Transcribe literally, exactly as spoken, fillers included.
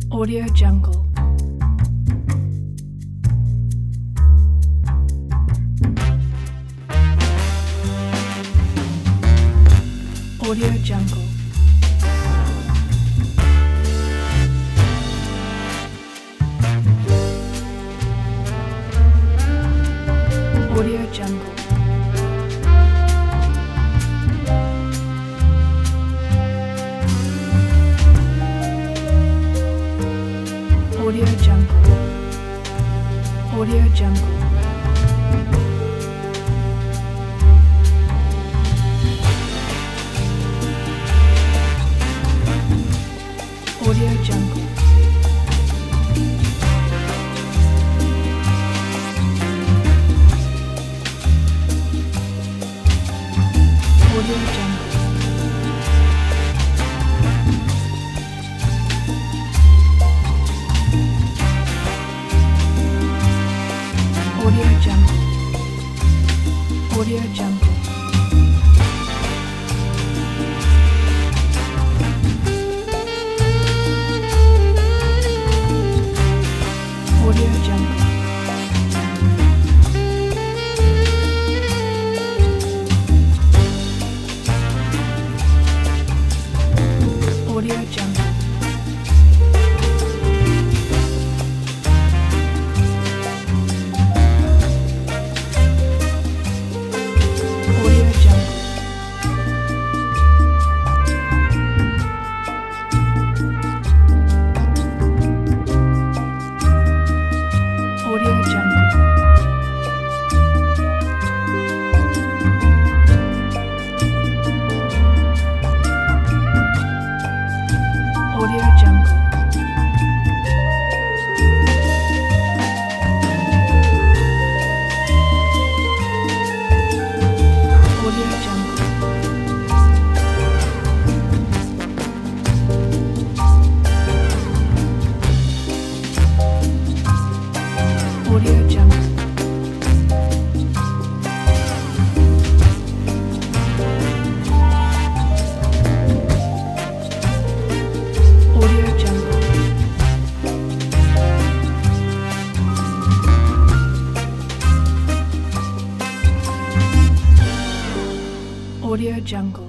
Audio Jungle. Audio Jungle. Audio Jungle. Audio Jungle. Audio Jungle. Audio Jungle. Audio Jungle. Audio Jungle. Audio Jungle. Audio Jungle. Audio Jungle. Audio Jungle. Audio Jungle. Audio Jungle. Audio Jungle. Audio Jungle. Audio Jungle. Audio Jungle.